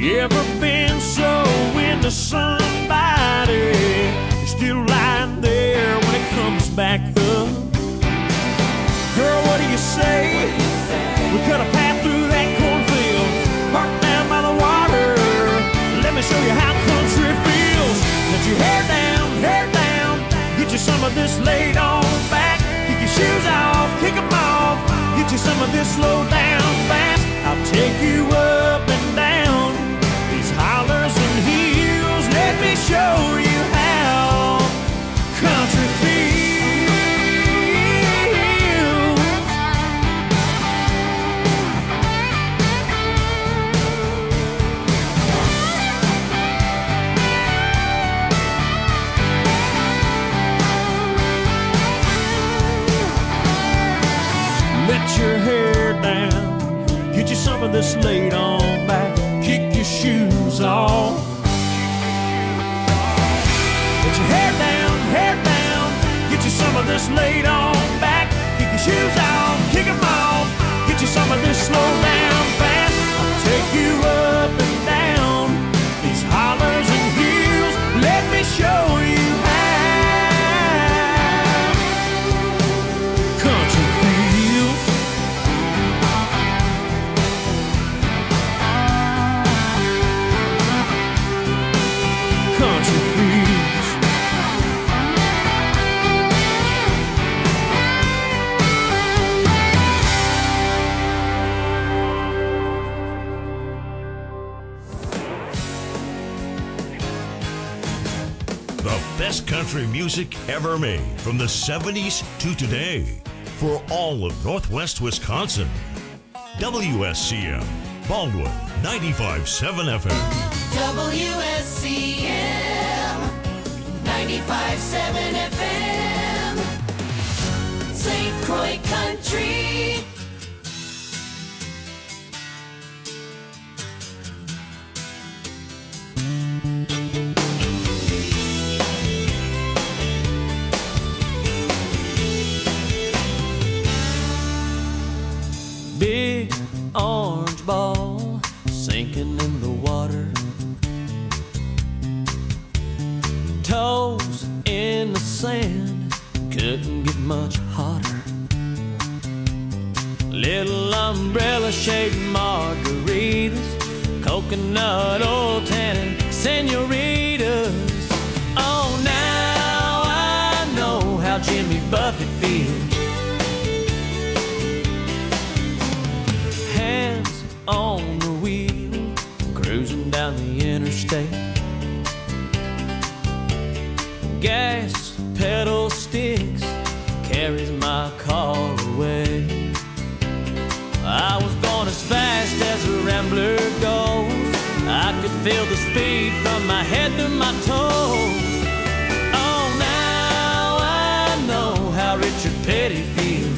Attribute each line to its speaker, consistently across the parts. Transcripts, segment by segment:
Speaker 1: You ever been so into somebody, you're still lying there when it comes back up? Girl, what do you say? We cut a path through that cornfield, parked down by the water. Let me show you how country feels. Let your hair down, get you some of this laid on back. Kick your shoes off, kick them off, get you some of this slow down fast. I'll take you up and down these hollers and hills. Let me show you how country feels. Let your hair down, get you some of this laid on back. Kick your shoes off. Let your hair down, get you some of this laid on back. Kick your shoes off, kick them off, get you some of this slow down fast. I'll take you up and down these hollers and hills. Let me show you how country feels. Country feels.
Speaker 2: The best country music ever made from the 70s to today for all of Northwest Wisconsin. WSCM, Baldwin, 95.7 FM.
Speaker 3: WSCM 95.7 FM St. Croix Country.
Speaker 1: Big orange ball sinking in the water, toes in the sand, couldn't get much hotter. Little umbrella shaped margaritas, coconut oil tanning senoritas. Oh, now I know how Jimmy Buffett feels. Hands on the wheel, cruising down the interstate. Gas pedal sticks, carries my car away. I was going as fast as a rambler goes. I could feel the speed from my head to my toes. Oh, now I know how Richard Petty feels.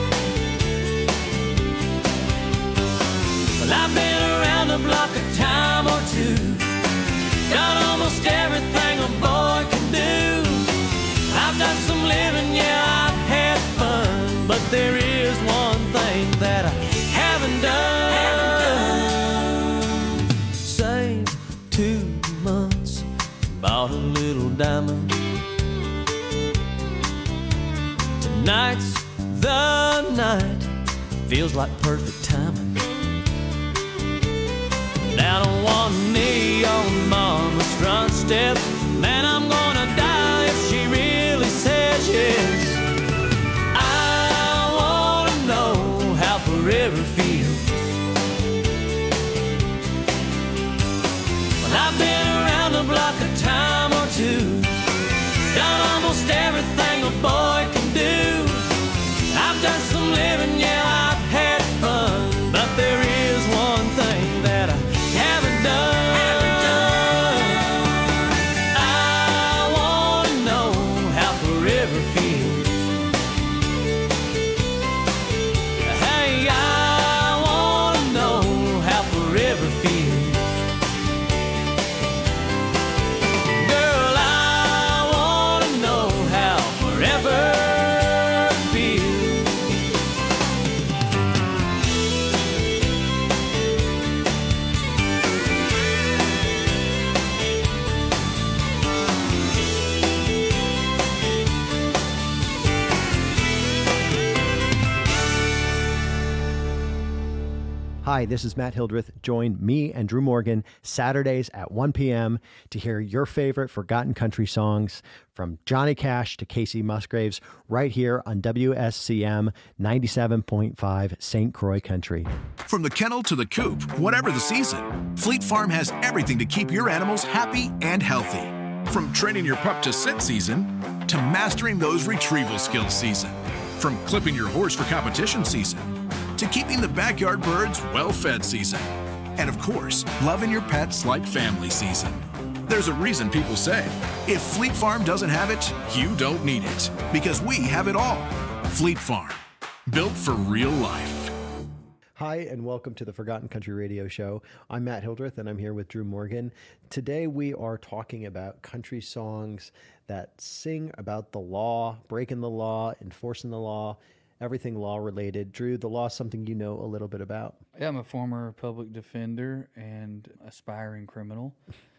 Speaker 1: Well, I've been around the block a time or two, done almost everything a boy can do. I've done some living, yeah, I've had fun, but there is one thing that I haven't done. Saved 2 months, bought a little diamond. Tonight's the night, feels like perfect timing. Down on one knee on mama's front steps, man, I'm gonna die if she really says yes. I wanna know how forever feels. Well, I've been around the block a time or two, done almost everything a boy can do. I've done some living, yeah, I've had fun, but there is one thing that I haven't done. I wanna know how forever feels. Hey, I wanna know how forever feels.
Speaker 4: Hi, this is Matt Hildreth. Join me and Drew Morgan Saturdays at 1 p.m. to hear your favorite forgotten country songs from Johnny Cash to Casey Musgraves right here on WSCM 97.5 St. Croix Country.
Speaker 5: From the kennel to the coop, whatever the season, Fleet Farm has everything to keep your animals happy and healthy. From training your pup to sit season to mastering those retrieval skills season. From clipping your horse for competition season to keeping the backyard birds well-fed season. And of course, loving your pets like family season. There's a reason people say, if Fleet Farm doesn't have it, you don't need it. Because we have it all. Fleet Farm, built for real life.
Speaker 4: Hi, and welcome to the Forgotten Country Radio Show. I'm Matt Hildreth, and I'm here with Drew Morgan. Today we are talking about country songs that sing about the law, breaking the law, enforcing the law, everything law related. Drew, the law is something you know a little bit about.
Speaker 6: Yeah, I'm a former public defender and aspiring criminal.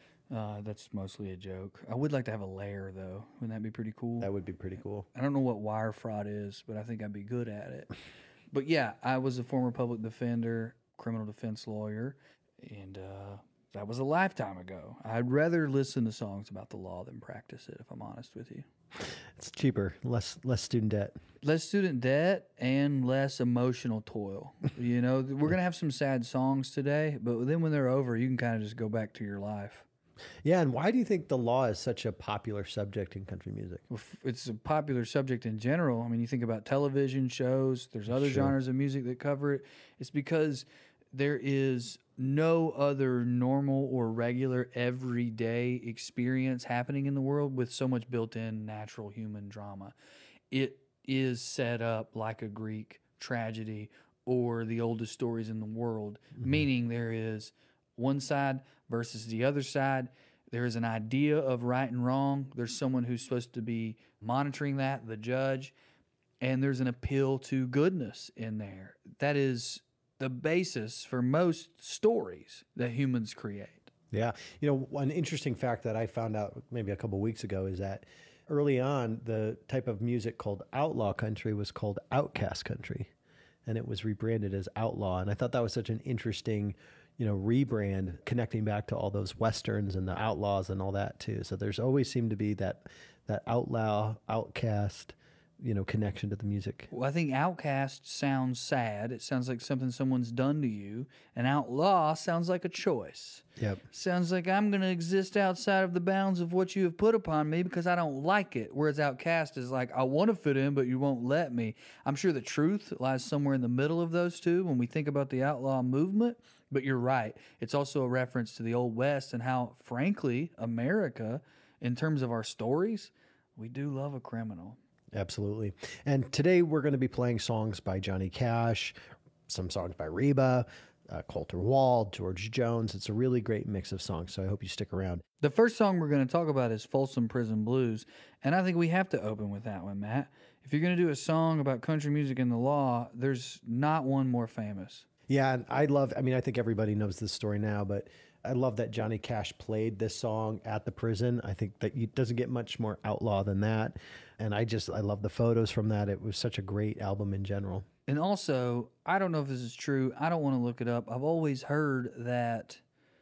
Speaker 6: That's mostly a joke. I would like to have a lair, though. Wouldn't that be pretty cool?
Speaker 4: That would be pretty cool.
Speaker 6: I don't know what wire fraud is, but I think I'd be good at it. But yeah, I was a former public defender, criminal defense lawyer, and that was a lifetime ago. I'd rather listen to songs about the law than practice it, if I'm honest with you.
Speaker 4: It's cheaper, less student debt.
Speaker 6: Less student debt and less emotional toil. You know, we're going to have some sad songs today, but then when they're over, you can kind of just go back to your life.
Speaker 4: Yeah, and why do you think the law is such a popular subject in country music?
Speaker 6: It's a popular subject in general. I mean, you think about television shows, there's other genres of music that cover it. It's because there is no other normal or regular everyday experience happening in the world with so much built-in natural human drama. It is set up like a Greek tragedy or the oldest stories in the world, meaning there is one side versus the other side. There is an idea of right and wrong. There's someone who's supposed to be monitoring that, the judge, and there's an appeal to goodness in there. That is the basis for most stories that humans create.
Speaker 4: Yeah. You know, one interesting fact that I found out maybe a couple of weeks ago is that early on, the type of music called outlaw country was called outcast country, and it was rebranded as outlaw. And I thought that was such an interesting, rebrand, connecting back to all those Westerns and the outlaws and all that too. So there's always seemed to be that outlaw, outcast, connection to the music.
Speaker 6: Well, I think outcast sounds sad. It sounds like something someone's done to you. And outlaw sounds like a choice.
Speaker 4: Yep.
Speaker 6: Sounds like I'm going to exist outside of the bounds of what you have put upon me because I don't like it. Whereas outcast is like, I want to fit in, but you won't let me. I'm sure the truth lies somewhere in the middle of those two when we think about the outlaw movement. But you're right. It's also a reference to the Old West and how, frankly, America, in terms of our stories, we do love a criminal.
Speaker 4: Absolutely. And today we're going to be playing songs by Johnny Cash, some songs by Reba, Colter Wall, George Jones. It's a really great mix of songs, so I hope you stick around.
Speaker 6: The first song we're going to talk about is Folsom Prison Blues, and I think we have to open with that one, Matt. If you're going to do a song about country music and the law, there's not one more famous.
Speaker 4: Yeah, and I think everybody knows this story now, but I love that Johnny Cash played this song at the prison. I think that it doesn't get much more outlaw than that. And I love the photos from that. It was such a great album in general.
Speaker 6: And also, I don't know if this is true. I don't want to look it up. I've always heard that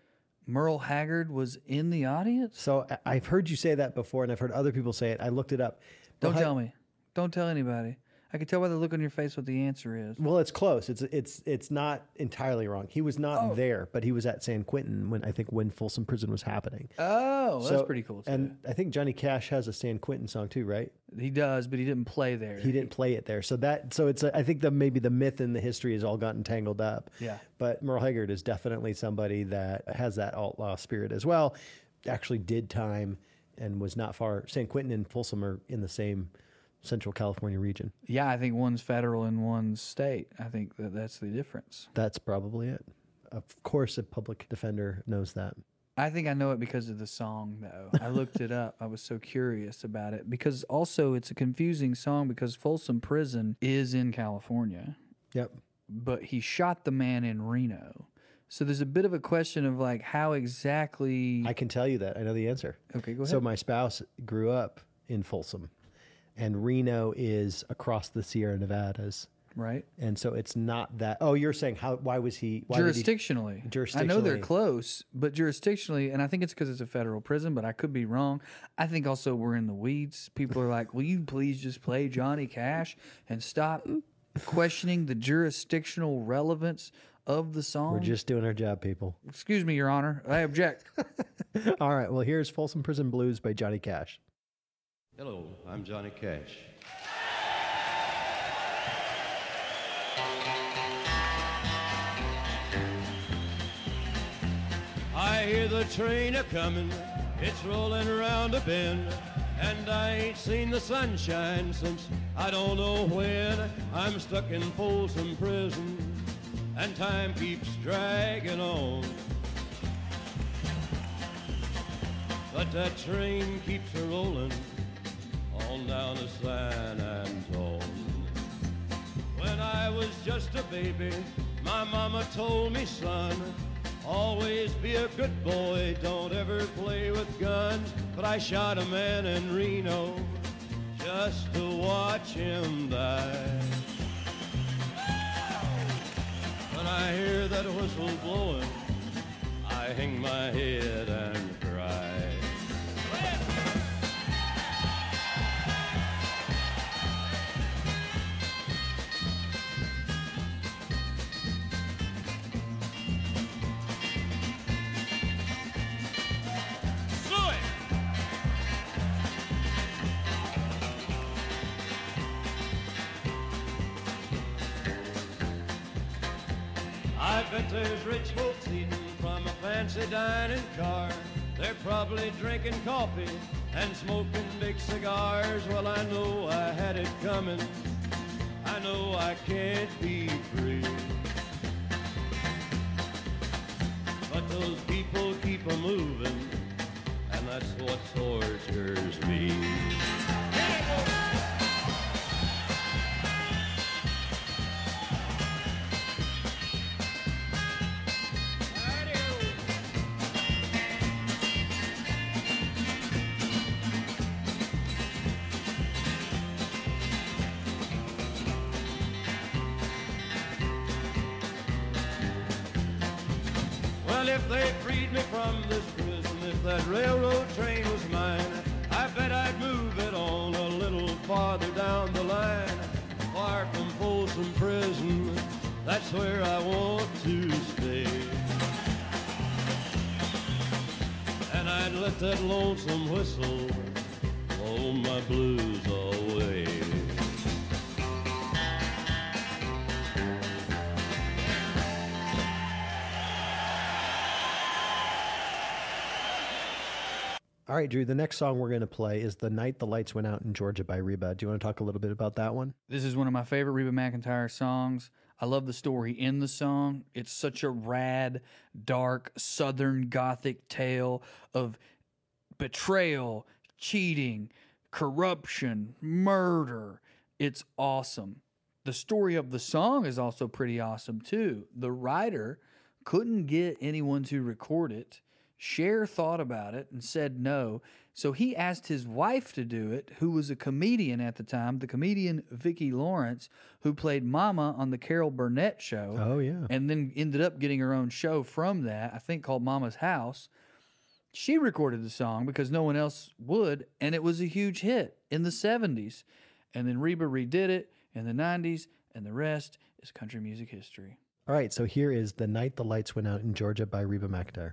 Speaker 6: Merle Haggard was in the audience.
Speaker 4: So I've heard you say that before, and I've heard other people say it. I looked it up.
Speaker 6: Don't tell me. Don't tell anybody. I can tell by the look on your face what the answer is.
Speaker 4: Well, it's close. It's not entirely wrong. He was not there, but he was at San Quentin when Folsom Prison was happening.
Speaker 6: Oh, that's pretty cool too.
Speaker 4: And I think Johnny Cash has a San Quentin song too, right?
Speaker 6: He does, but he didn't play there.
Speaker 4: He didn't play it there. So it's I think maybe the myth and the history has all gotten tangled up.
Speaker 6: Yeah.
Speaker 4: But Merle Haggard is definitely somebody that has that outlaw spirit as well. Actually did time and was not far. San Quentin and Folsom are in the same Central California region.
Speaker 6: Yeah, I think one's federal and one's state. I think that's the difference.
Speaker 4: That's probably it. Of course, a public defender knows that.
Speaker 6: I think I know it because of the song, though. I looked it up. I was so curious about it. Because also, it's a confusing song because Folsom Prison is in California.
Speaker 4: Yep.
Speaker 6: But he shot the man in Reno. So there's a bit of a question of like how exactly...
Speaker 4: I can tell you that. I know the answer.
Speaker 6: Okay, go ahead.
Speaker 4: So my spouse grew up in Folsom. And Reno is across the Sierra Nevadas
Speaker 6: Right.
Speaker 4: And so it's not that. Oh, you're saying why was he
Speaker 6: jurisdictionally? I know they're
Speaker 4: Jurisdictionally.
Speaker 6: close, but jurisdictionally, and I think it's because it's a federal prison, but I could be wrong. I think also we're in the weeds. People are like, "Will you please just play Johnny Cash and stop questioning the jurisdictional relevance of the song?"
Speaker 4: We're just doing our job, people.
Speaker 6: Excuse me, Your Honor. I object.
Speaker 4: All right. Well, here's Folsom Prison Blues by Johnny Cash.
Speaker 7: Hello, I'm Johnny Cash. I hear the train a-comin', it's rolling around a bend, and I ain't seen the sunshine since I don't know when. I'm stuck in Folsom Prison, and time keeps dragging on. But that train keeps a-rollin' on down to San Antone. When I was just a baby, my mama told me, son, always be a good boy, don't ever play with guns. But I shot a man in Reno just to watch him die. When I hear that whistle blowing, I hang my head and cry. I bet there's rich folks eating from a fancy dining car. They're probably drinking coffee and smoking big cigars. Well, I know I had it coming. I know I can't be free. But those people keep a moving, and that's what tortures me. Well, if they freed me from this prison, if that railroad train was mine, I bet I'd move it on a little farther down the line. Far from Folsom Prison, that's where I want to stay. And I'd let that lonesome whistle blow my blues away.
Speaker 4: All right, Drew, the next song we're going to play is The Night the Lights Went Out in Georgia by Reba. Do you want to talk a little bit about that one?
Speaker 6: This is one of my favorite Reba McEntire songs. I love the story in the song. It's such a rad, dark, southern gothic tale of betrayal, cheating, corruption, murder. It's awesome. The story of the song is also pretty awesome, too. The writer couldn't get anyone to record it. Cher thought about it and said no. So he asked his wife to do it, who was a comedian at the time, the comedian Vicki Lawrence, who played Mama on the Carol Burnett show.
Speaker 4: Oh, yeah.
Speaker 6: And then ended up getting her own show from that, I think called Mama's House. She recorded the song because no one else would, and it was a huge hit in the 70s. And then Reba redid it in the 90s, and the rest is country music history.
Speaker 4: All right, so here is The Night the Lights Went Out in Georgia by Reba McEntire.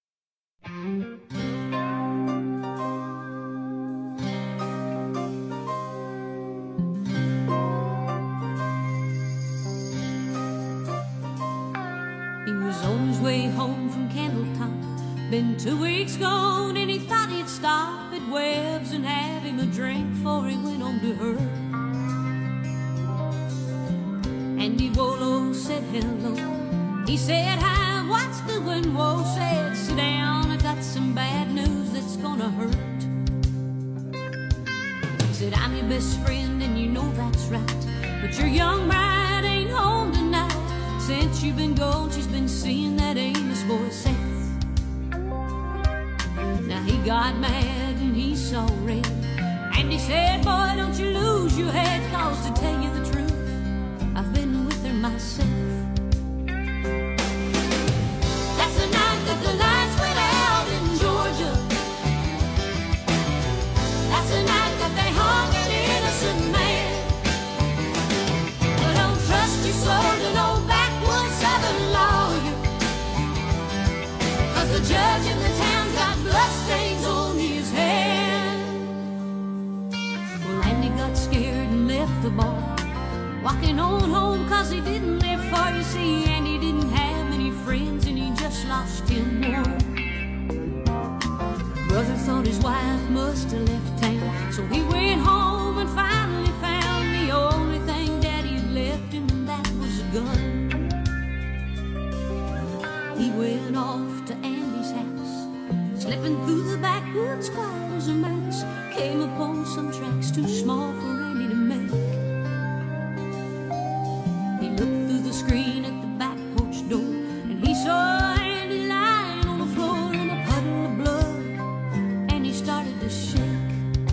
Speaker 8: He was on his way home from Candletop. Been 2 weeks gone and he thought he'd stop at Webb's and have him a drink before he went on to her. Andy Wolo said hello. He said hi, what's doing? Whoa said sit down, I got some bad news that's gonna hurt. He said I'm your best friend and you know that's right, but your young bride ain't home tonight. Since you've been gone, she's been seeing that Amos boy Seth. Now he got mad and he saw red, and he said, boy, don't you lose your head, cause to tell you the truth, I've been with her myself. That's the night that the lights went out in Georgia. That's the night that they hung an innocent man. But don't trust your soul to no backwoods southern lawyer, 'cause the judge in the town's got bloodstains on his hand. Well, Andy got scared and left the bar, walking on home 'cause he didn't live far. You see, Andy didn't have many friends and he just lost him one. Brother thought his wife must have left town, so he went home and finally found the only thing Daddy had left him, and that was a gun. He went off to Andy's house, slipping through the backwoods quiet as a mouse. Came upon some tracks too small for Andy to make. He looked through the screen at the back porch door, and he saw Andy lying on the floor in a puddle of blood, and he started to shake.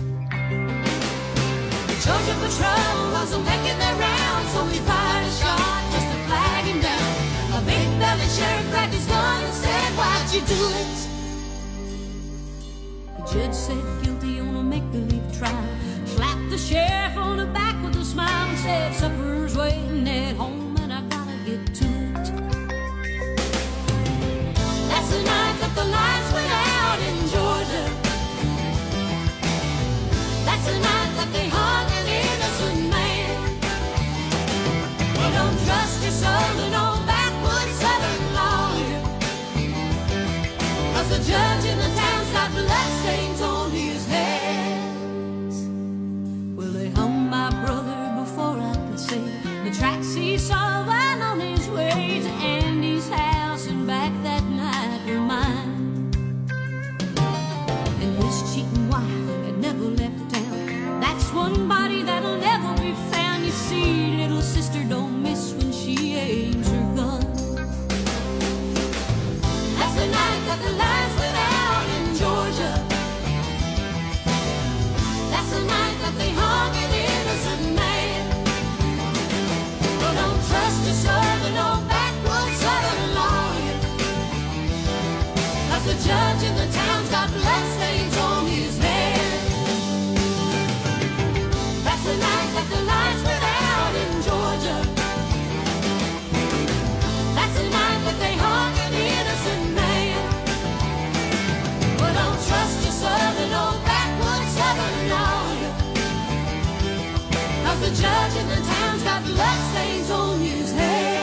Speaker 8: The Georgia Patrol wasn't making their rounds, so he fired a shot just to flag him down. A big-bellied sheriff grabbed his gun and said, "Why'd you do it?" The judge said guilty on a make-believe trial, slapped the sheriff on the back with a smile and said, "Supper's waiting at home and I gotta get to it." That's the night that the lights went out in Georgia. That's the night that they hung an innocent man. Well, don't trust your soul to no backwoods southern lawyer, 'cause the judge in the town's got bloodstains on his hands. Well, they hung my brother before I could say the tracks he saw while on his way to Andy's house and back that night were mine. And his cheating wife had never left town. That's one body that'll never be found. You see, little sister don't miss when she aims her gun. That's the night that the lights went out in Georgia. That's the night that they hung an innocent man. Well, don't trust your soul to no backwoods southern lawyer, 'cause the judge in the town's got bloodstains on his hands. That's the night that the lights went out in Georgia. That's the night that they hung an innocent man. Well, don't trust your soul to no backwoods southern lawyer, 'cause the judge in the town's got bloodstains on his hands.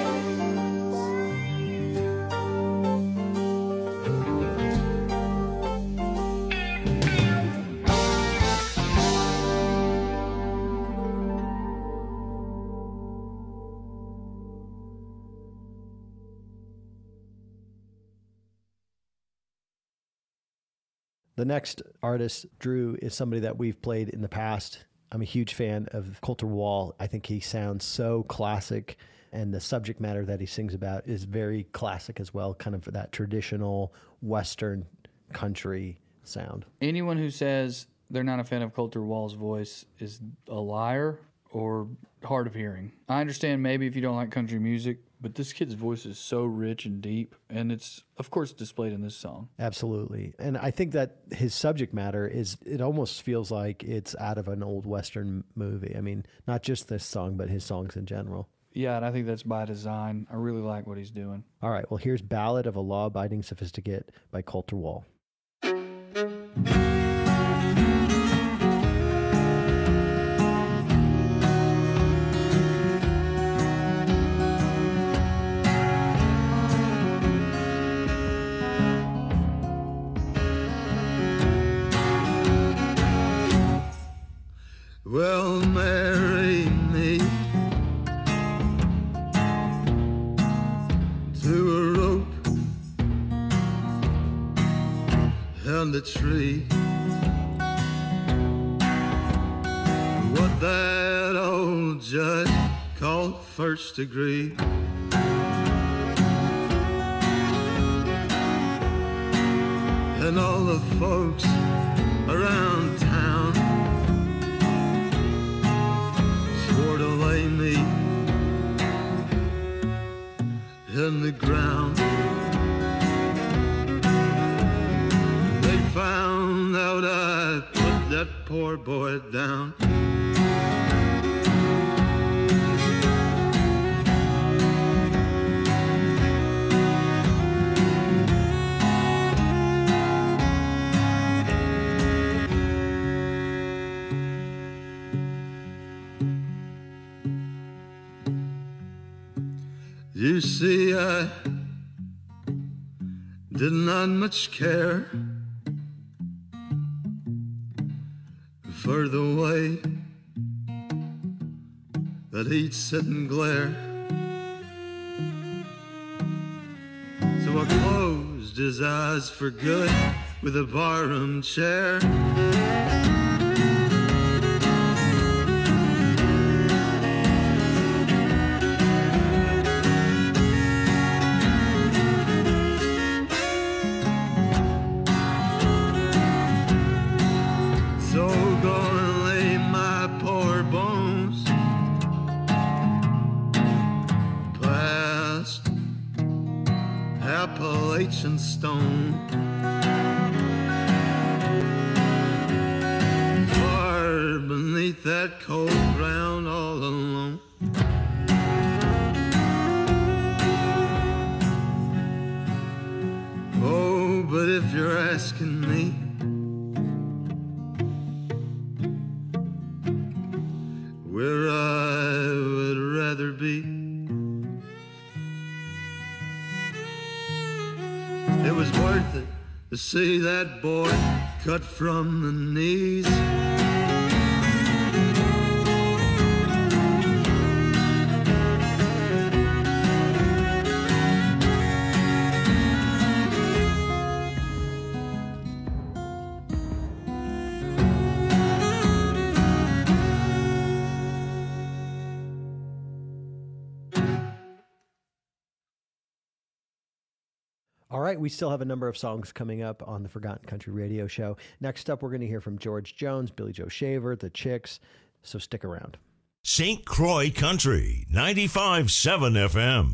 Speaker 4: The next artist, Drew, is somebody that we've played in the past. I'm a huge fan of Colter Wall. I think he sounds so classic, and the subject matter that he sings about is very classic as well, kind of that traditional Western country sound.
Speaker 6: Anyone who says they're not a fan of Colter Wall's voice is a liar or hard of hearing. I understand maybe if you don't like country music, but this kid's voice is so rich and deep, and it's, of course, displayed in this song.
Speaker 4: Absolutely. And I think that his subject matter is, it almost feels like it's out of an old Western movie. I mean, not just this song, but his songs in general.
Speaker 6: Yeah, and I think that's by design. I really like what he's doing.
Speaker 4: All right, well, here's Ballad of a Law-Abiding Sophisticate by Colter Wall.
Speaker 9: Well, marry me to a rope and a tree. What that old judge called first degree. And all the folks around town swore to lay me in the ground. They found out I put that poor boy down. You see, I did not much care for the way that he'd sit and glare. So I closed his eyes for good with a barroom chair. Appalachian stone, far beneath that cold ground, all alone. Oh, but if you're asking me, where I would rather be, it was worth it to see that boy cut from the knees.
Speaker 4: All right, we still have a number of songs coming up on the Forgotten Country Radio Show. Next up, we're going to hear from George Jones, Billy Joe Shaver, The Chicks, so stick around.
Speaker 2: St. Croix Country, 95.7 FM.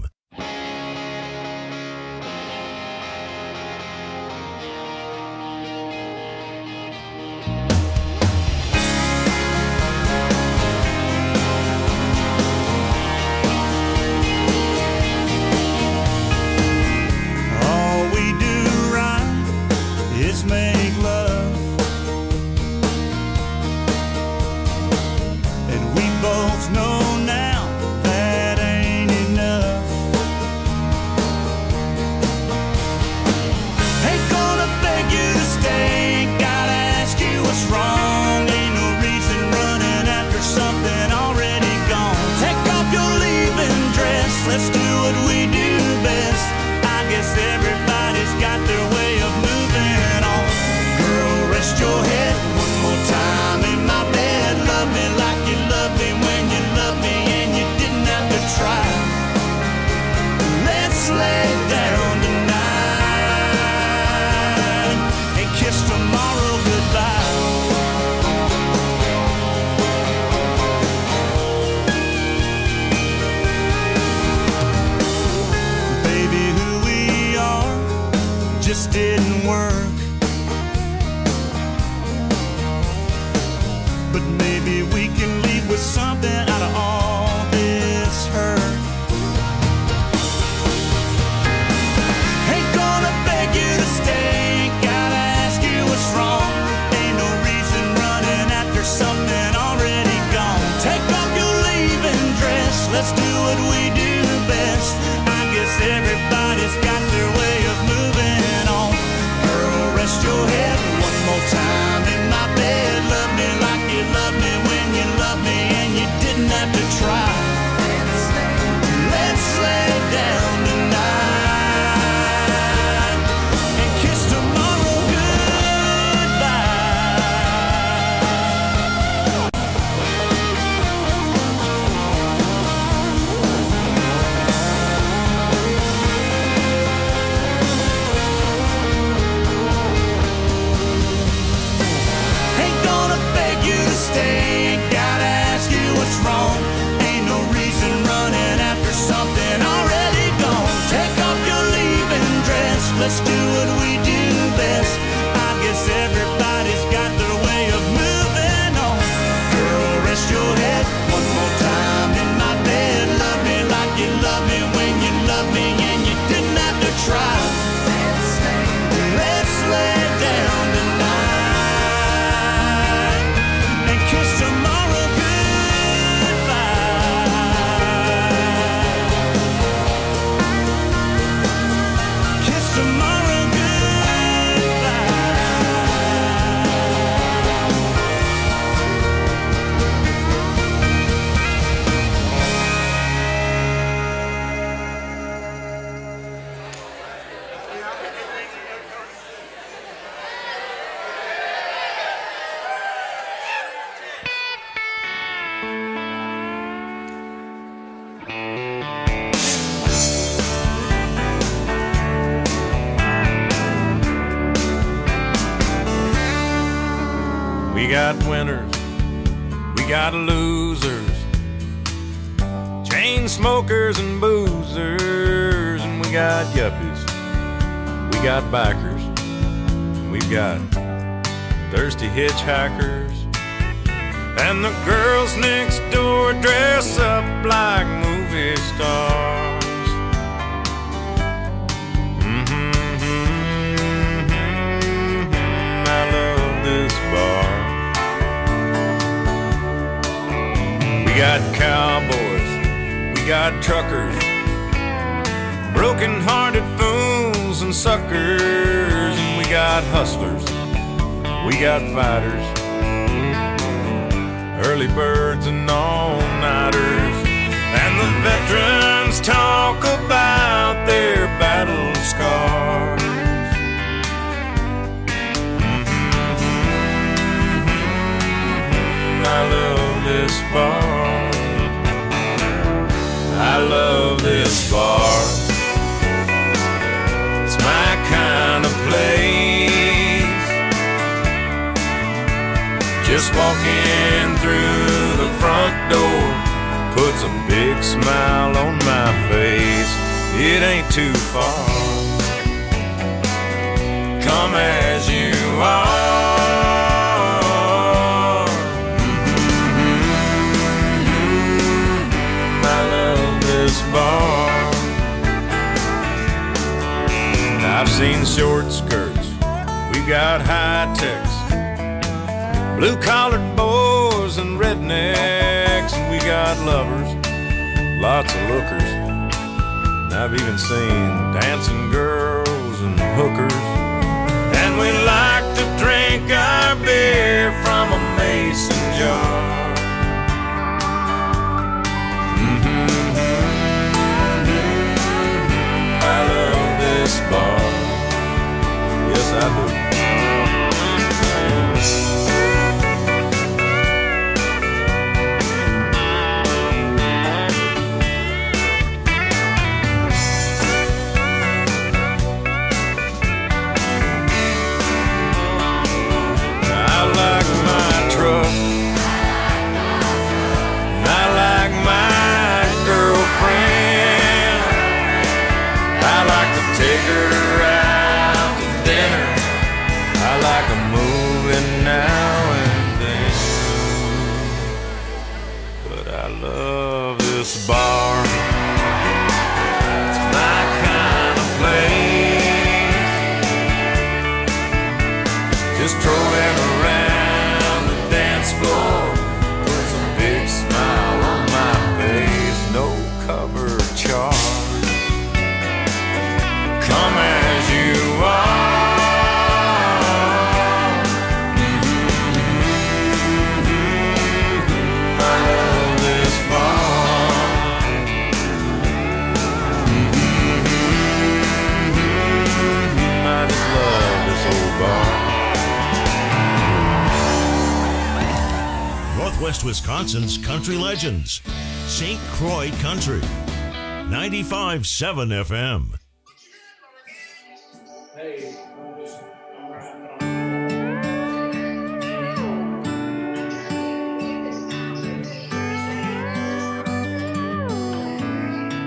Speaker 1: Everybody's got their way of moving on. Girl, less. I guess everybody's got their way of moving on. Girl, rest your head one more time in my bed. Love me like you love me when you love me and you didn't have to try. Let's lay down tonight and kiss tomorrow goodbye. Kiss tomorrow
Speaker 10: We got winners, we got losers, chain smokers and boozers, and we got yuppies, we got bikers, we've got thirsty hitchhikers, and the girls next door dress up like movie stars. I love this bar. We got cowboys, we got truckers, broken-hearted fools and suckers, and we got hustlers, we got fighters, early birds and all-nighters, and the veterans talk about their battle scars. I love this bar. I love this bar. It's my kind of place. Just walking through the front door puts a big smile on my face. It ain't too far. Come as you are. Bar. I've seen short skirts, we've got high techs, blue-collared boys and rednecks, and we got lovers, lots of lookers. And I've even seen dancing girls and hookers. And we like to drink our beer from a mason jar. I love this bar. Yes, I do. I like my truck. I like my girlfriend. I like to take her out to dinner. I like a movie now and then. But I love this bar. It's my kind of place. Just strolling around the dance floor puts a big smile on my face. No cover charge. Come as you are. I love this bar. I just love this old bar.
Speaker 2: Northwest Wisconsin's country legends. St. Croix Country. 95.7 FM.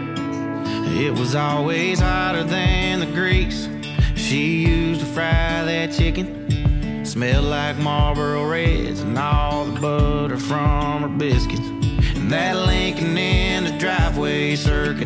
Speaker 11: It was always hotter than the grease she used to fry the that chicken. Smelled like Marlboro Reds and all the butter from her biscuits. And that Lincoln in the driveway circa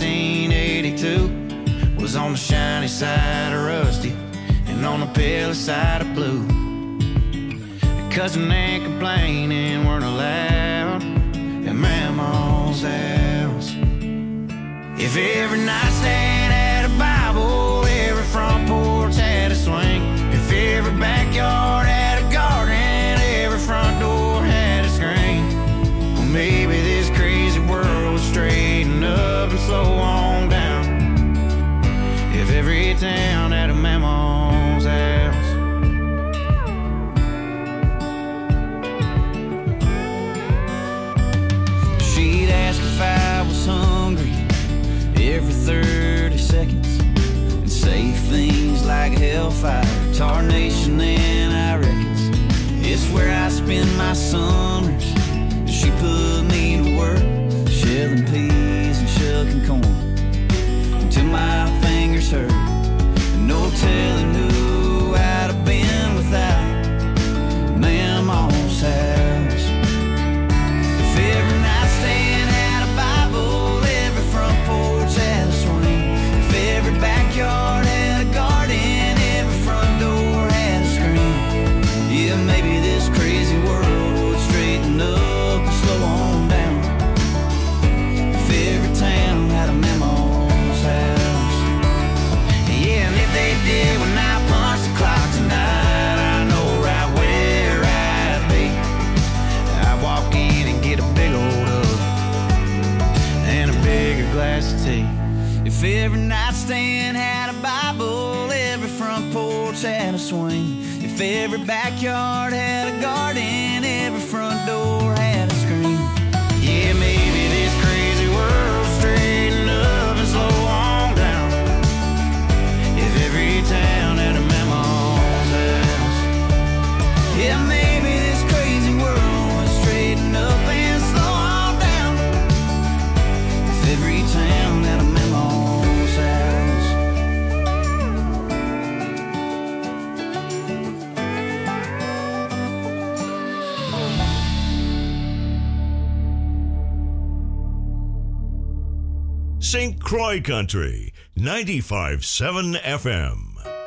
Speaker 11: 1982 was on the shiny side of rusty and on the pale side of blue. Cousin and complaining weren't allowed at Mama's house. If every nightstand had a Bible, every front porch had a swing, if every backyard had a garden, every front door had a screen, well, maybe this crazy world would straighten up and slow on down. If every town had a Mama's house. She'd ask if I was hungry every 30 seconds and say things like hellfire, tarnation, and I reckons it's where I spend my summers. She put me to work shelling peas and shucking corn until my fingers hurt. No telling who I'd have been without Mama's house. If every nightstand had a Bible, every front porch had a swing, if every backyard had a garden, every front door had a screen, yeah, maybe this crazy world would straighten up and slow on down. If every town had a Mama's house. Yeah, and if they did when I punch the clock tonight, I know right where I'd be. I'd walk in and get a big old hug and a bigger glass of tea. If every nightstand had a Bible, every front porch had a swing, if every backyard had a garden, every front door had a screen, yeah, maybe this crazy world straighten up and slow on down. If every town had a Mama's house, yeah, maybe this crazy world would straighten up and slow on down. If every town had a Mama's house.
Speaker 2: St. Croix Country, 95.7 FM.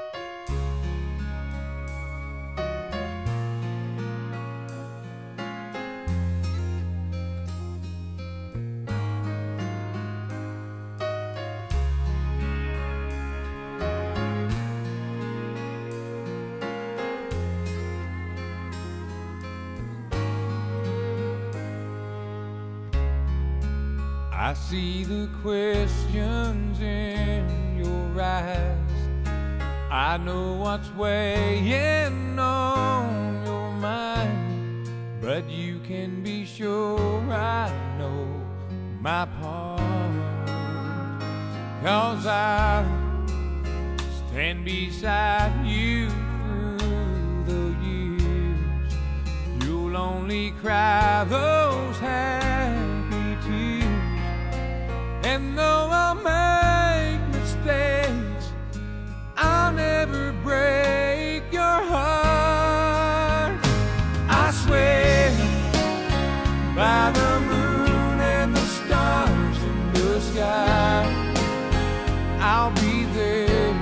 Speaker 12: I see the questions in your eyes. I know what's weighing on your mind, but you can be sure I know my part. 'Cause I stand beside you through the years. You'll only cry those happy tears. And though I'll make mistakes, I'll never break your heart. I swear by the moon and the stars in the sky, I'll be there.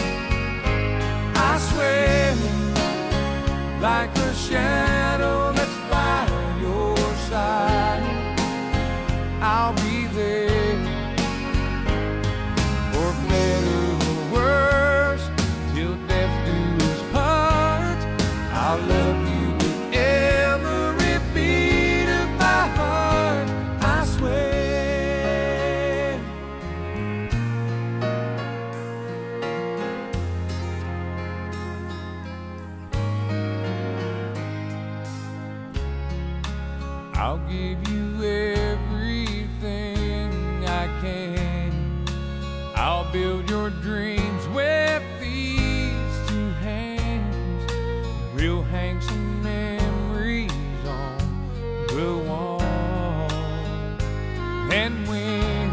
Speaker 12: I swear like a shadow that's by your side, I'll be there. For better or worse, till death do us part, I'll love you with every beat of my heart. I swear. I'll give you everything I can. I'll build your dreams with these two hands. We'll hang some memories on the wall. And when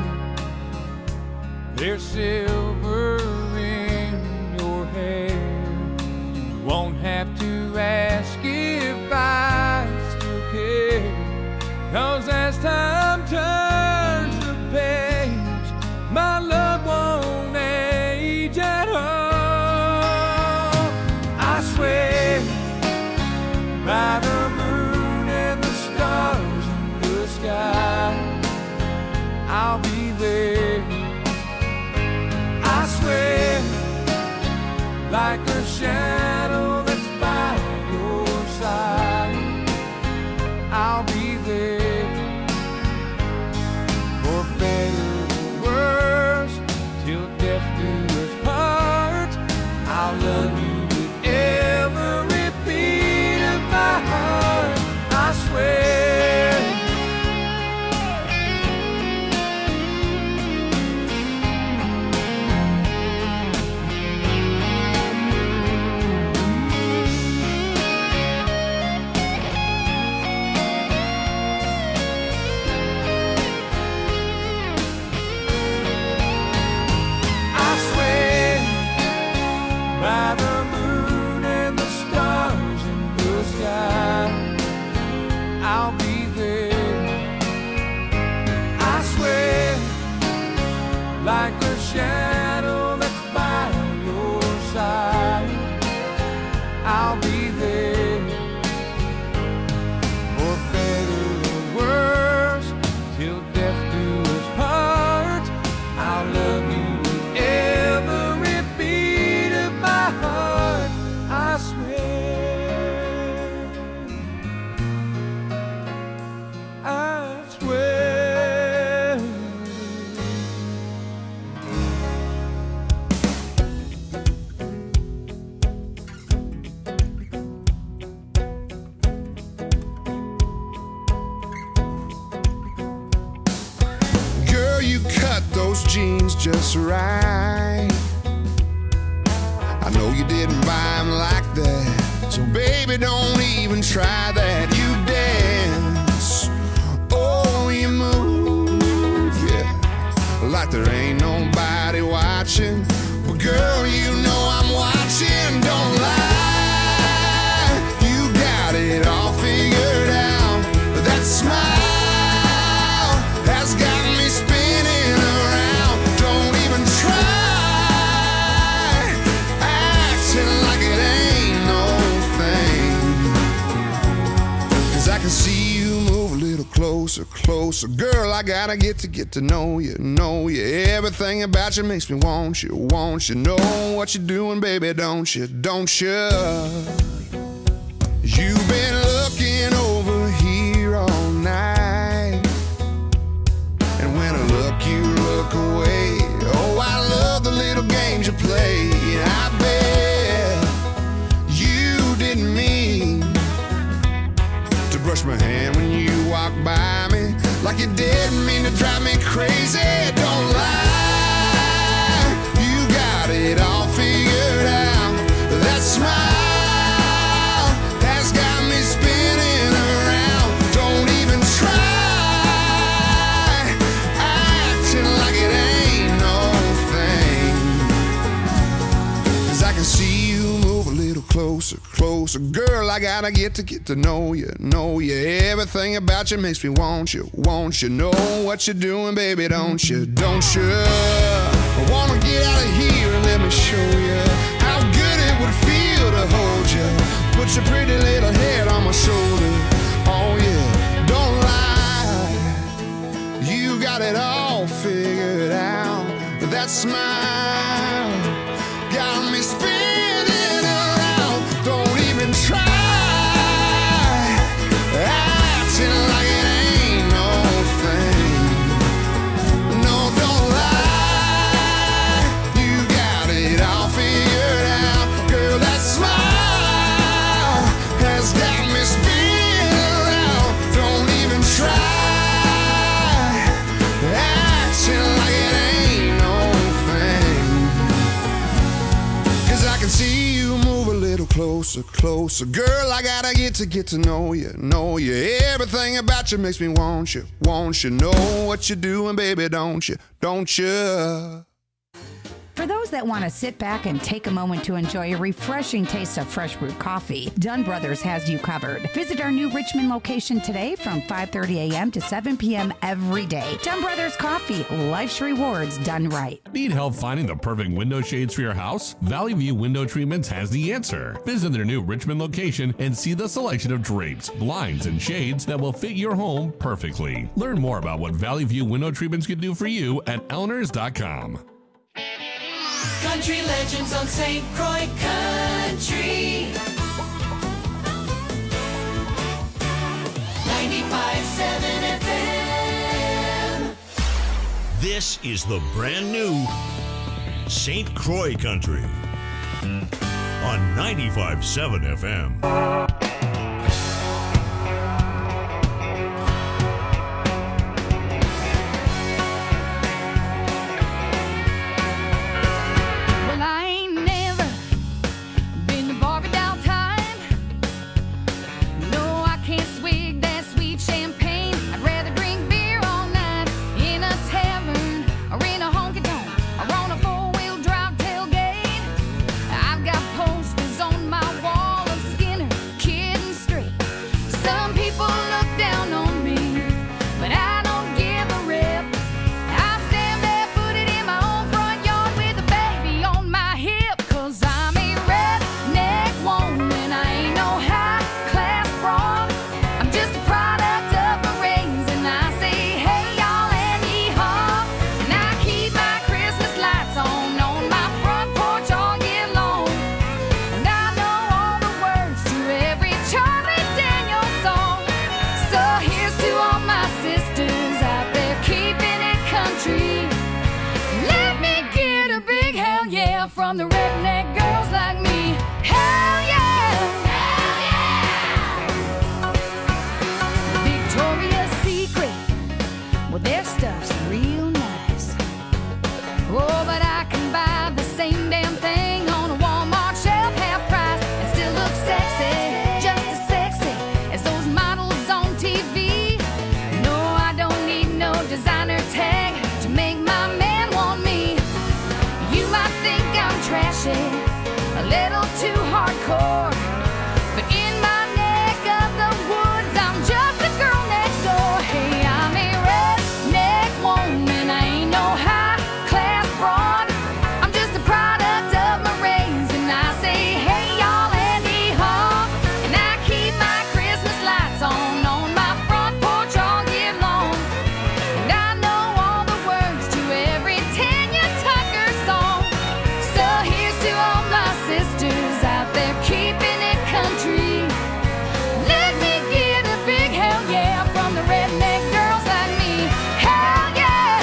Speaker 12: there's silver in your hair, won't have to ask if I still care. 'Cause as time turns the page, my love won't age at all. I swear by the moon and the stars in the sky, I'll be there. I swear like a shadow that's by your side, I'll be there. For better or worse, till death do us part, I'll love you with every beat of my heart. I swear. By the moon and the stars in the sky, I'll be there. I swear, like a shadow that's by your side, I'll be there. For better or worse, till death do us part, I'll love you with every beat of my heart. I swear, I swear.
Speaker 13: Girl, you cut those jeans just right. I know you didn't buy them like that, so baby, don't even try that. You dance, oh, you move, yeah, like there ain't nobody watching. But girl, you know I'm watching, don't lie. You got it all figured out. That smile has got me spinning around. Don't even try acting like it ain't no thing. 'Cause I can see you move a little closer, closer. Girl, I gotta get to know you, know you. Everything about you makes me want you, want you. Know what you're doing, baby, don't you, don't you? You've been looking over here all night, and when I look, you look away. Oh, I love the little games you play. I bet you didn't mean to brush my hand when you walked by me, like you didn't mean to drive me crazy. Don't lie, you got it all figured out. That smile has got me spinning around. Don't even try acting like it ain't no thing. 'Cause I can see you move a little closer, closer. Girl, I gotta get to know you, know you. Everything about you makes me want you, want you. Know what you're doing, baby, don't you, don't you? I wanna get out of here and let me show you how good it would feel to hold you. Put your pretty little head on my shoulder. Oh yeah, don't lie, you got it all figured out. That smile got me spinning around. Don't even try acting like it ain't no thing. No, don't lie, you got it all figured out. Girl, that smile has got me spinning around. Don't even try acting like it ain't no thing. 'Cause I can see you move a little closer, closer. Girl, I gotta get to know you, know you. Everything about you makes me want you, want you. Know what you're doing, baby, don't you, don't you?
Speaker 14: For those that want to sit back and take a moment to enjoy a refreshing taste of fresh brewed coffee, Dunn Brothers has you covered. Visit our new Richmond location today from 5:30 a.m. to 7 p.m. every day. Dunn Brothers Coffee, life's rewards done right.
Speaker 15: Need help finding the perfect window shades for your house? Valley View Window Treatments has the answer. Visit their new Richmond location and see the selection of drapes, blinds, and shades that will fit your home perfectly. Learn more about what Valley View Window Treatments can do for you at elners.com.
Speaker 3: Country legends on St. Croix Country 95.7 FM.
Speaker 2: This is the brand new St. Croix Country on 95.7 FM.
Speaker 8: From the redneck girls like me, hell yeah, hell yeah. Victoria's Secret, well their stuff's real nice. Oh, but I can buy the same damn thing on a Walmart shelf, half price, and still look sexy, just as sexy as those models on TV. No, I don't need no designer tag to make my man want me. You might think I'm trashy, a little too hardcore, but in my neck of the woods, I'm just a girl next door. Hey, I'm a redneck woman, I ain't no high-class broad. I'm just a product of my race, and I say, hey, y'all, and hee-haw. And I keep my Christmas lights on my front porch all year long. And I know all the words to every Tanya Tucker song. So here's to all my sisters out there keeping it country. Let me get a big hell yeah from the redneck girls like me. Hell yeah!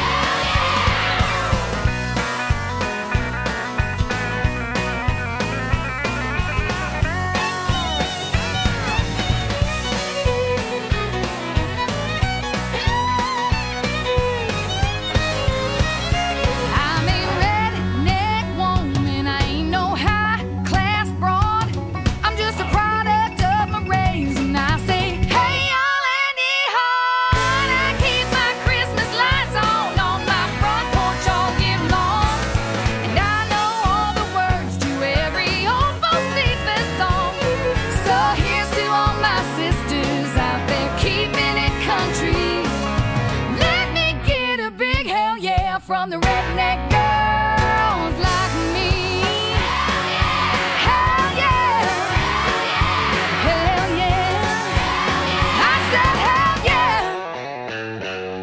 Speaker 8: I'm a redneck woman, I ain't no high-class broad. I'm just a product of my race, and I say, hey, y'all, and hee-haw. And I keep my Christmas lights on my front porch all year long. And I know all the words to every old Bocephus song. So here's to all my sisters out there keeping it country. Let me get a big hell yeah from the redneck girls like me. Hell yeah! Hell yeah! I said hell yeah!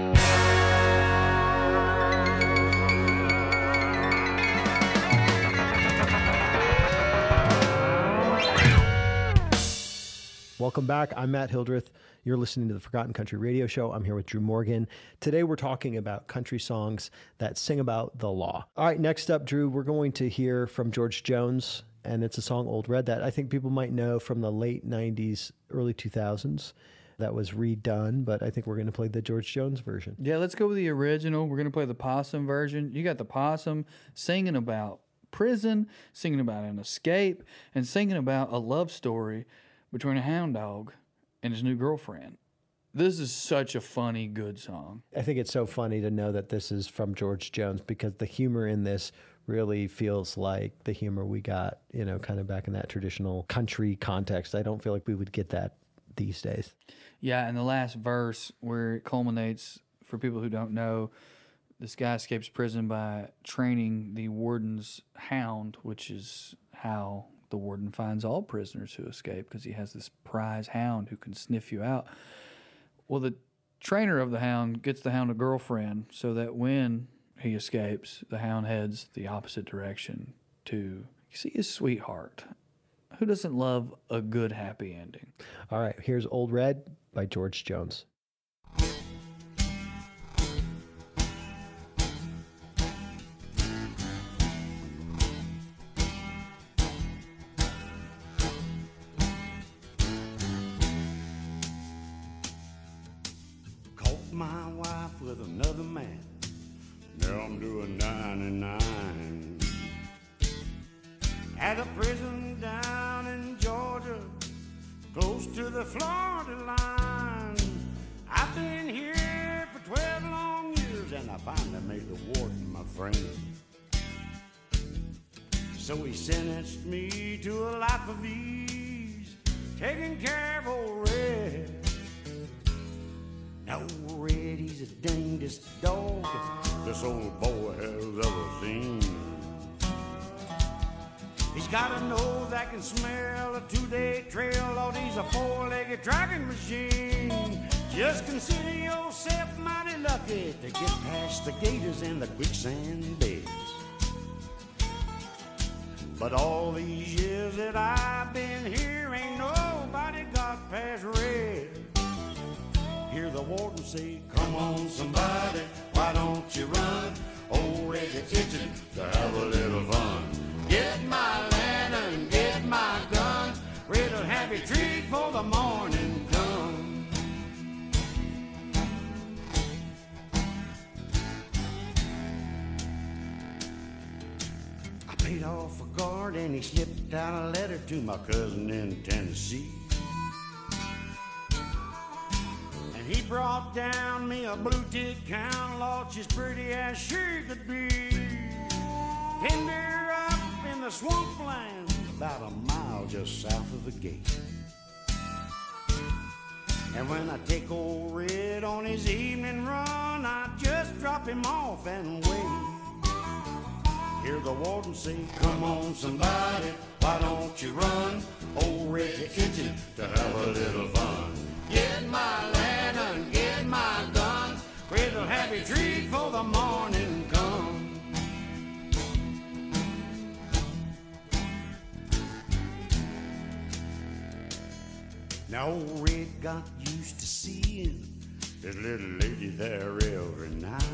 Speaker 4: Welcome back. I'm Matt Hildreth. You're listening to the Forgotten Country Radio Show. I'm here with Drew Morgan. Today we're talking about country songs that sing about the law. All right, next up, Drew, we're going to hear from George Jones, and it's a song, Old Red, that I think people might know from the late 90s, early 2000s. That was redone, but I think we're going to play the George Jones version.
Speaker 6: Yeah, let's go with the original. We're going to play the possum version. You got the possum singing about prison, singing about an escape, and singing about a love story between a hound dog and his new girlfriend. This is such a funny, good song.
Speaker 4: I think it's so funny to know that this is from George Jones because the humor in this really feels like the humor we got, you know, kind of back in that traditional country context. I don't feel like we would get that these days.
Speaker 6: Yeah, and the last verse where it culminates, for people who don't know, this guy escapes prison by training the warden's hound, which is how the warden finds all prisoners who escape, because he has this prize hound who can sniff you out. Well, the trainer of the hound gets the hound a girlfriend so that when he escapes, the hound heads the opposite direction to see his sweetheart. Who doesn't love a good happy ending?
Speaker 4: All right, here's Old Red by George Jones.
Speaker 16: My wife with another man. Now I'm doing 99. At a prison down in Georgia, close to the Florida line. I've been here for 12 long years, and I finally made the warden my friend. So he sentenced me to a life of ease, taking care of old Red. Now Red, he's the dangest dog this old boy has ever seen. He's got a nose that can smell a 2-day trail, Lord, he's a 4-legged dragging machine. Just consider yourself mighty lucky to get past the gators and the quicksand beds. But all these years that I've been here, ain't nobody got past Red. Hear the warden say, come on somebody, why don't you run? Old Red's itching to have a little fun. Get my lantern, get my gun, Red'll have your treat for the morning come. I paid off a guard and he slipped out a letter to my cousin in Tennessee. He brought down me a blue tick count, Lord, she's pretty as she could be. Pinned her up in the swampland, about a mile just south of the gate. And when I take old Red on his evening run, I just drop him off and wait. Hear the warden say, come on somebody, why don't you run? Old Red's itching to have a little fun. Get my lantern, get my gun, Red'll have your treat for the morning come. Now old Red got used to seeing this little lady there every night.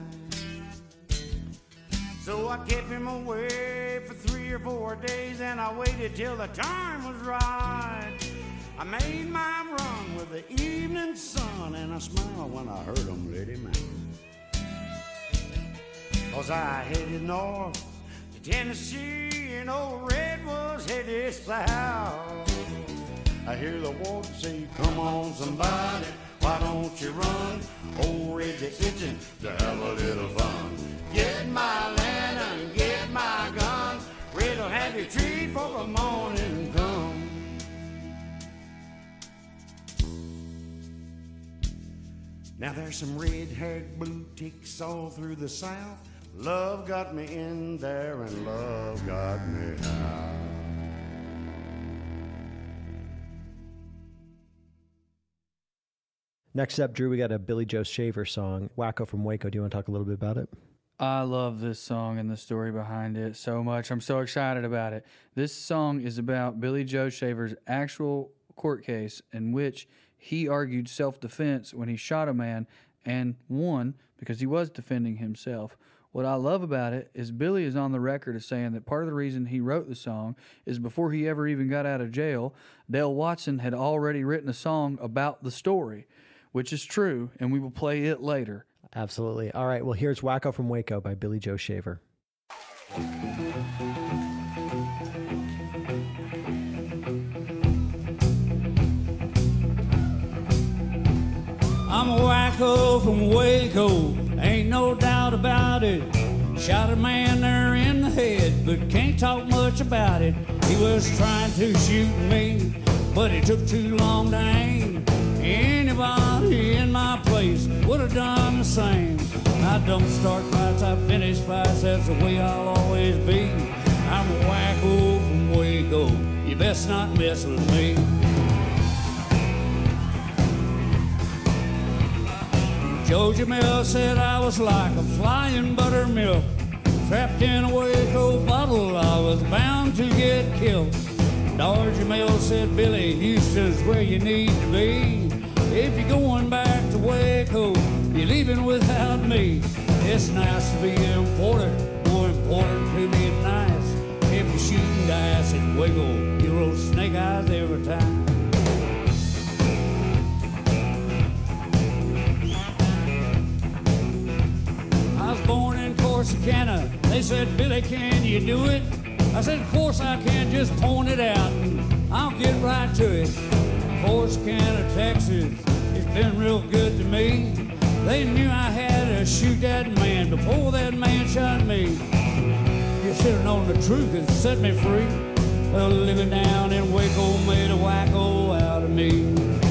Speaker 16: So I kept him away for 3 or 4 days, and I waited till the time was right. I made my run with the evening sun, and I smiled when I heard him let him out. 'Cause I headed north to Tennessee, and old Red was headed south. I hear the warden say, come on somebody, why don't you run? Old Red's itching to have a little fun. Get my lantern, get my gun, Red'll have your treat for the morning come. Now there's some red-haired blue ticks all through the South. Love got me in there and love got me out.
Speaker 4: Next up, Drew, we got a Billy Joe Shaver song, Wacko from Waco. Do you want to talk a little bit about it?
Speaker 6: I love this song and the story behind it so much. I'm so excited about it. This song is about Billy Joe Shaver's actual court case in which he argued self-defense when he shot a man and won because he was defending himself. What I love about it is Billy is on the record as saying that part of the reason he wrote the song is before he ever even got out of jail, Dale Watson had already written a song about the story, which is true, and we will play it later.
Speaker 4: Absolutely. All right, well, here's Wacko from Waco by Billy Joe Shaver.
Speaker 1: I'm a wacko from Waco, ain't no doubt about it.
Speaker 16: Shot a man there in the head, but can't talk much about it. He was trying to shoot me, but it took too long to aim. Anybody in my place would have done the same. I don't start fights, I finish fights, that's the way I'll always be. I'm a wacko from Waco, you best not mess with me. Joe Jamil said I was like a flying buttermilk, trapped in a Waco bottle, I was bound to get killed. Dar Jamil said, Billy, Houston's where you need to be. If you're going back to Waco, you're leaving without me. It's nice to be important, more important to be nice. If you're shooting dice at Waco, you roll snake eyes every time. I was born in Corsicana. They said, Billy, can you do it? I said, of course I can, just point it out and I'll get right to it. Corsicana, Texas, it's been real good to me. They knew I had to shoot that man before that man shot me. You should have known the truth and set me free. Well, living down in Waco made a wacko out of me.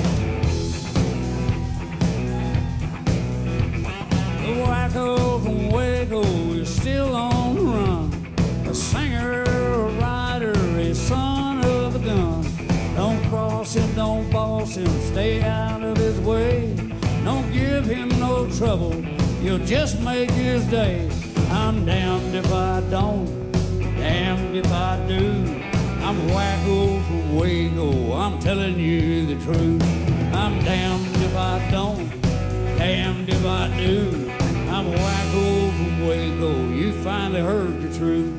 Speaker 16: The wacko from Waco is still on the run. A singer, a writer, a son of a gun. Don't cross him, don't boss him, stay out of his way. Don't give him no trouble, you'll just make his day. I'm damned if I don't, damned if I do. I'm wacko from Waco, I'm telling you the truth. I'm damned if I don't, damned if I do. I'm wacko from Waco, you finally heard the truth.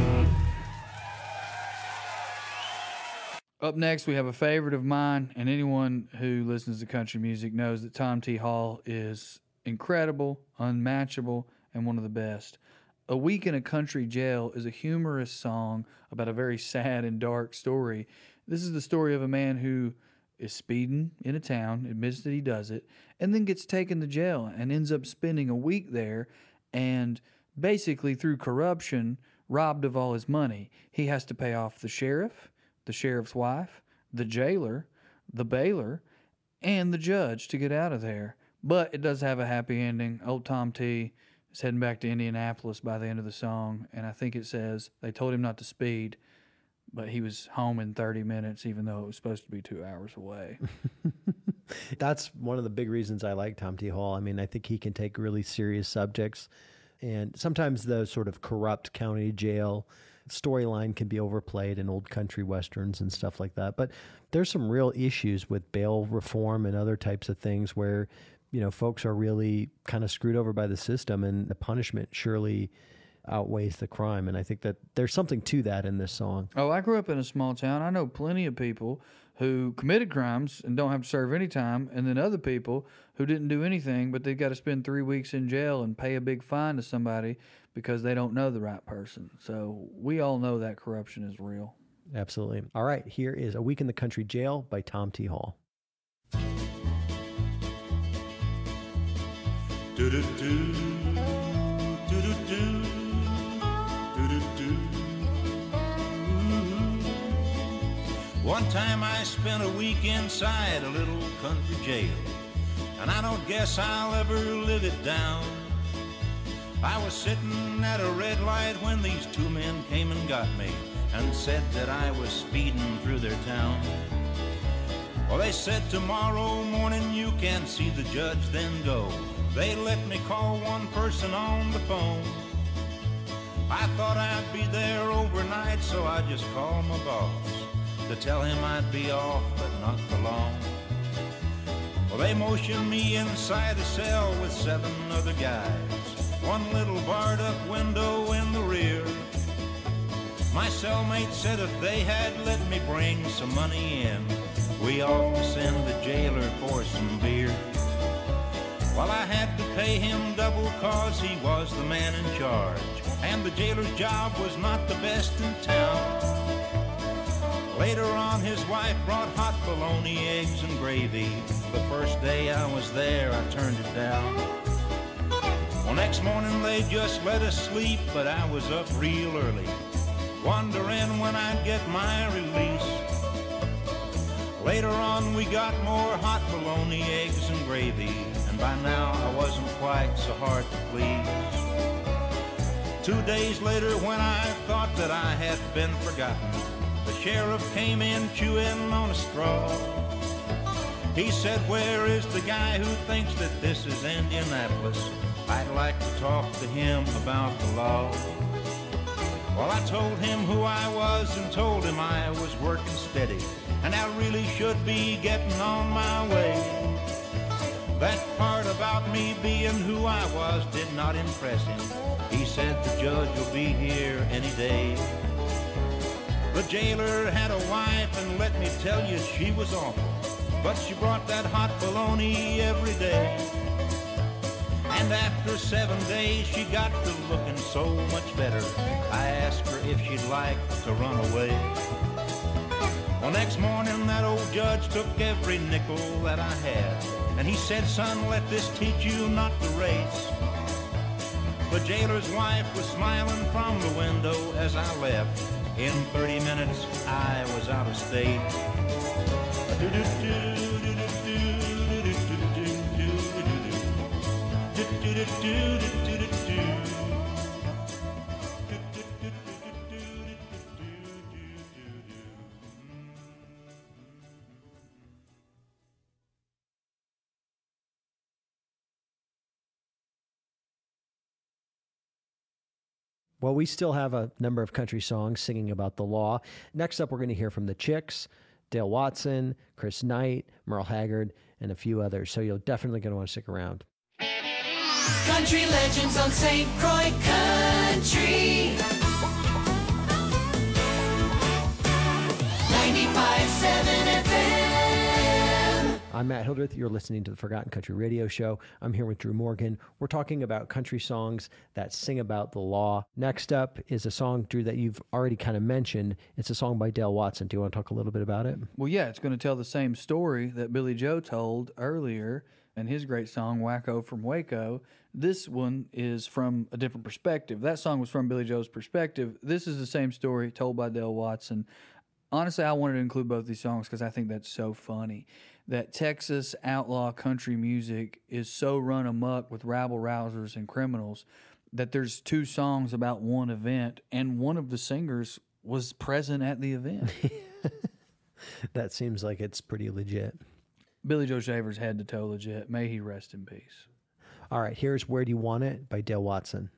Speaker 6: Up next, we have a favorite of mine, and anyone who listens to country music knows that Tom T. Hall is incredible, unmatchable, and one of the best. A Week in a Country Jail is a humorous song about a very sad and dark story. This is the story of a man who is speeding in a town, admits that he does it, and then gets taken to jail and ends up spending a week there and basically through corruption robbed of all his money. He has to pay off the sheriff, the sheriff's wife, the jailer, the bailer, and the judge to get out of there. But it does have a happy ending. Old Tom T. is heading back to Indianapolis by the end of the song, and I think it says they told him not to speed, but he was home in 30 minutes, even though it was supposed to be 2 hours away.
Speaker 4: That's one of the big reasons I like Tom T. Hall. I mean, I think he can take really serious subjects, and sometimes the sort of corrupt county jail storyline can be overplayed in old country westerns and stuff like that. But there's some real issues with bail reform and other types of things where, you know, folks are really kind of screwed over by the system, and the punishment surely outweighs the crime. And I think that there's something to that in this song.
Speaker 6: Oh, I grew up in a small town. I know plenty of people who committed crimes and don't have to serve any time, and then other people who didn't do anything, but they've got to spend 3 weeks in jail and pay a big fine to somebody because they don't know the right person. So we all know that corruption is real.
Speaker 4: Absolutely. All right, here is A Week in the Country Jail by Tom T. Hall.
Speaker 9: Do-do-do, do-do-do, do-do-do. One time I spent a week inside a little country jail, and I don't guess I'll ever live it down. I was sitting at a red light when these two men came and got me and said that I was speeding through their town. Well, they said tomorrow morning you can see the judge, then go. They let me call one person on the phone. I thought I'd be there overnight, so I just called my boss to tell him I'd be off, but not for long. Well, they motioned me inside a cell with 7 other guys, one little barred up window in the rear. My cellmate said if they had let me bring some money in, we ought to send the jailer for some beer. Well, I had to pay him double cause he was the man in charge, and the jailer's job was not the best in town. Later on, his wife brought hot bologna, eggs, and gravy. The first day I was there, I turned it down. Well, next morning they just let us sleep, but I was up real early, wondering when I'd get my release. Later on we got more hot bologna, eggs and gravy, and by now I wasn't quite so hard to please. 2 days later, when I thought that I had been forgotten, the sheriff came in chewing on a straw. He said, "Where is the guy who thinks that this is Indianapolis? I'd like to talk to him about the law." Well, I told him who I was and told him I was working steady, and I really should be getting on my way. That part about me being who I was did not impress him. He said the judge will be here any day. The jailer had a wife, and let me tell you, she was awful, but she brought that hot bologna every day. And after 7 days, she got to looking so much better. I asked her if she'd like to run away. Well, next morning, that old judge took every nickel that I had, and he said, "Son, let this teach you not to race." The jailer's wife was smiling from the window as I left. In 30 minutes, I was out of state.
Speaker 4: Well, we still have a number of country songs singing about the law. Next up, we're going to hear from the Chicks, Dale Watson, Chris Knight, Merle Haggard, and a few others. So you're definitely going to want to stick around.
Speaker 3: Country Legends on St. Croix Country 95.7 FM.
Speaker 4: I'm Matt Hildreth. You're listening to the Forgotten Country Radio Show. I'm here with Drew Morgan. We're talking about country songs that sing about the law. Next up is a song, Drew, that you've already kind of mentioned. It's a song by Dale Watson. Do you want to talk a little bit about it?
Speaker 6: Well, yeah, it's going to tell the same story that Billy Joe told earlier in his great song, Wacko from Waco. This one is from a different perspective. That song was from Billy Joe's perspective. This is the same story told by Dale Watson. Honestly, I wanted to include both these songs because I think that's so funny. That Texas outlaw country music is so run amok with rabble-rousers and criminals that there's two songs about one event, and one of the singers was present at the event.
Speaker 4: That seems like it's pretty legit.
Speaker 6: Billy Joe Shaver's head to toe legit. May he rest in peace.
Speaker 4: All right, here's Where Do You Want It by Dale Watson.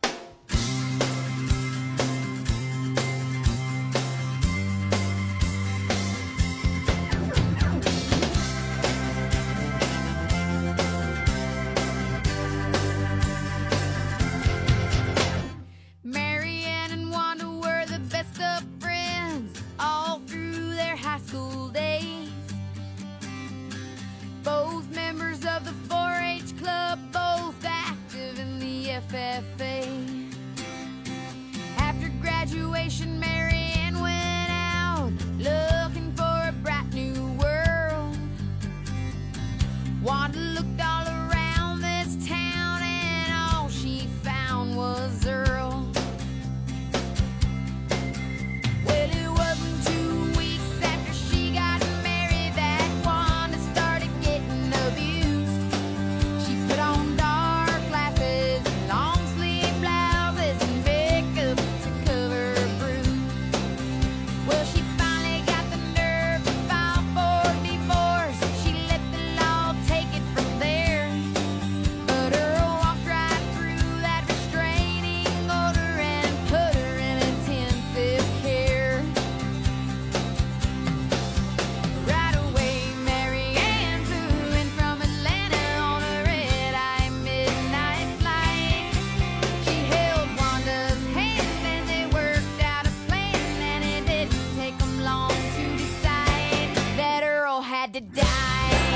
Speaker 8: After graduation, Mary Ann went out looking for a bright new world. Wanda looked all around this town, and all she found was Earl. Well, it wasn't 2 weeks after she got married that Wanda started getting abused. She put on dark glasses, long sleeve blouses, and makeup to cover her bruise. Well, she finally got the nerve to file for divorce. She let the law take it from there. But Earl walked right through that restraining order and put her in intensive care. Right away, Mary Ann flew in from Atlanta on a red-eye midnight flight. She held Wanda's hand and they worked out a plan, and it didn't take them long to decide that Earl had to die.